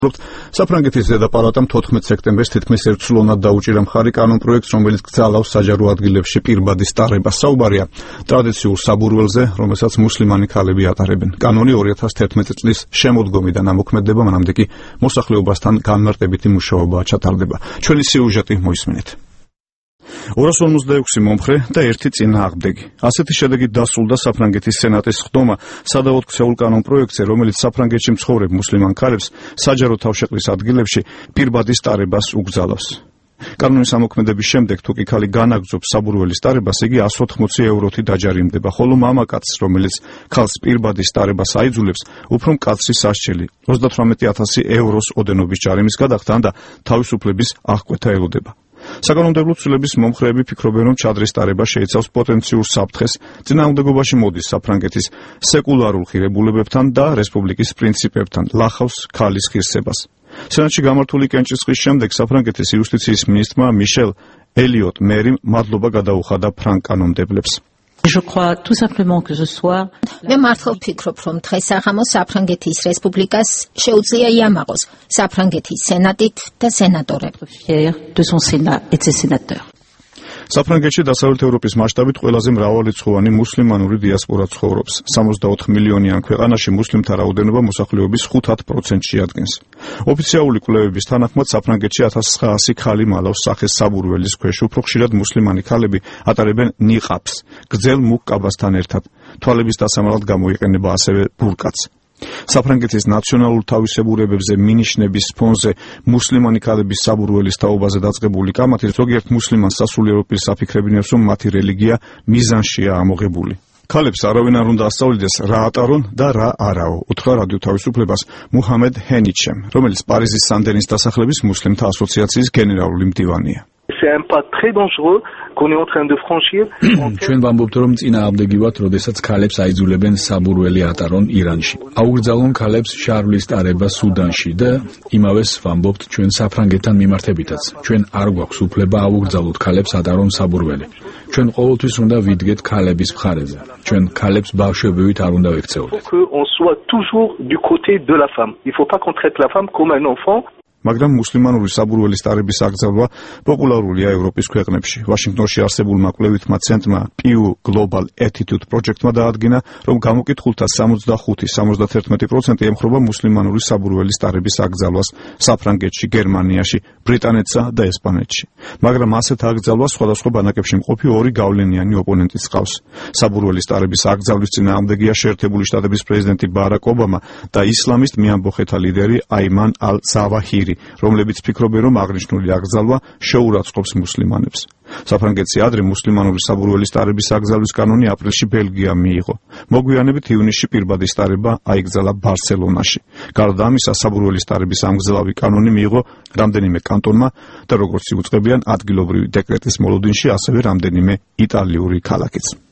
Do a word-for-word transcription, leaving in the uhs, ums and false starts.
საფრანგეთის დედაპალატამ თოთხმეტ სექტემბერს თითქმის ერთსულოვნად დაუჭირა მხარი კანონპროექტს, რომელიც გძალავს საჯარო ადგილებში პირბადის ტარებას. საუბარია ტრადიციულ საბურველზე, რომელსაც მუსლიმანი ქალები ატარებენ. კანონი ორი ათას თერთმეტი წლის შემოდგომიდან ამოქმედება, მანამდე კი მოსახლეობასთან განმარტებითი მუშაობა ჩატარდება. ჩვენი სიუჟეტი მოისმინეთ. ორას ორმოცდაექვსი მომხრე და ერთი წინააღმდეგი. ასეთი შედეგით დასრულდა საფრანგეთის სენატის ხდომა სადავოდ ქცეულ კანონპროექტზე, რომელიც საფრანგეთში მცხოვრებ მუსლიმან ქალებს საჯარო თავშეყრის ადგილებში პირბადის ტარებას უგზალავს. კანონის ამოქმედების შემდეგ თუ კი ქალი განაგრძობს საბურველის ტარებას, იგი εκατს ოთხმოცი ევროთი დაჯარიმდება, ხოლო მამაკაცს, რომელიც ქალს პირბადის ტარებას აიძულებს, უფრო მკაცრი სასჯელი ოცდათვრამეტი ათასი ევროს ოდენობის ჯარიმის გადახდა და თავისუფლების აღკვეთა ელოდება. საკანონმდებლო ცვლილების მომხრეები ფიქრობენ, რომ ჩადრის ტარება შეიცავს პოტენციურ საფრთხეს, წინააღმდეგობაში მოდის საფრანგეთის სეკულარულ ღირებულებებთან და რესპუბლიკის პრინციპებთან, ლახავს ქალის ღირსებას. სენატში გამართული კენჭისყრის შემდეგ საფრანგეთის იუსტიციის მინისტრმა მიშელ ელიოტ მერიმ მადლობა გადაუხადა ფრანგ კანონმდებლებს. მე მართლა ვფიქრობ, რომ დღეს საღამოს საფრანგეთის რესპუბლიკას შეუძლია იამაღოს საფრანგეთის სენატით და სენატორებით. საფრანგეთში დასავლეთ ევროპის მასშტაბით ყველაზე მრავალრიცხოვანი მუსლიმანური დიასპორა ცხოვრობს. სამოცდაოთხ მილიონიან ქვეყანაში მუსლიმთა რაოდენობა მოსახლეობის ხუთ პროცენტს შეადგენს. ოფიციალური კვლევების თანახმად საფრანგეთში ათას ცხრაასი ქალი მალავს სახეს საბურველის ქვეშ. უფრო ხშირად მუსლიმანი ქალები ატარებენ ნიყაბს, გრძელ მუქ კაბასთან ერთად. თვალების დასამალად გამოიყენება ასევე ბურკაც. საფრანგეთის ნაციონალურ თავისებურებებზე მინიშნების ფონზე მუსლიმანი ქალების საბურველის თაობაზე დაწყებული კამათით ზოგიერთ მუსლიმანს სასულიერო პირს აფიქრებინებს, რომ მათი რელიგია მიზანშია ამოღებული. ქალებს არავინ არ უნდა ასწავლიდეს რა ატარონ და რა არაო, უთხრა რადიო თავისუფლებას მუჰამედ ჰენიჩემ, რომელიც პარიზის სანდენის დასახლების მუსლიმთა ასოციაციის გენერალური მდივანია. ჩვენ ვამბობთ, რომ წინააღმდეგი ვართ, როდესაც ქალებს აიძულებენ საბურველი ატარონ ირანში. აუგრძალონ ქალებს შარვლის ტარება სუდანში და იმავეს ვამბობთ ჩვენ საფრანგეთთან მიმართებითაც. ჩვენ არ გვაქვს უფლება აუგრძალოთ ქალებს ატარონ საბურველი. ჩვენ ყოველთვის უნდა ვიდგეთ ქალების მხარეზე. ჩვენ ქალებს ბავშვებივით არ უნდა ვექცეოთ. მაგრამ მუსლიმანური საბურველის ტარების აკრძალვა პოპულარულია ევროპის ქვეყნებში. ვაშინგტონში არსებულმა კვლევითმა ცენტრმა Pew Global Attitude Project-მა დაადგინა, რომ გამოკითხულთა სამოცდახუთი სამოცდათერთმეტი პროცენტი ემხრობა მუსლიმანური საბურველის ტარების აკრძალვას საფრანგეთში, გერმანიაში, ბრიტანეთსა და ესპანეთში. მაგრამ ასეთ აკრძალვას სხვადასხვა ბანაკებში მყოფი ორი გავლენიანი ოპონენტიც ჰყავს. საბურველის ტარების აკრძალვის წინააღმდეგია შეერთებული შტატების პრეზიდენტი ბარაკ ობამა და ისლამისტ მეამბოხეთა ლიდერი აიმან ალ-ზავაჰირი, რომლებიც ფიქრობენ, რომ აღნიშნული აკრძალვა შეურაცხყოფს მუსლიმანებს. საფრანგეთში ადრე მუსლიმანური საბურველის ტარების აკრძალვის კანონი აპრილში ბელგიამ მიიღო. მოგვიანებით ივნისში პირბადის ტარება აიკრძალა ბარსელონაში. გარდა ამისა, საბურველის ტარების ამგზელავი კანონი მიიღო რამდენიმე კანტონმა და როგორც იუწყებიან ადგილობრივი დეკრეტის მოლოდინში, ასევე რამდენიმე იტალიური ქალაქიც.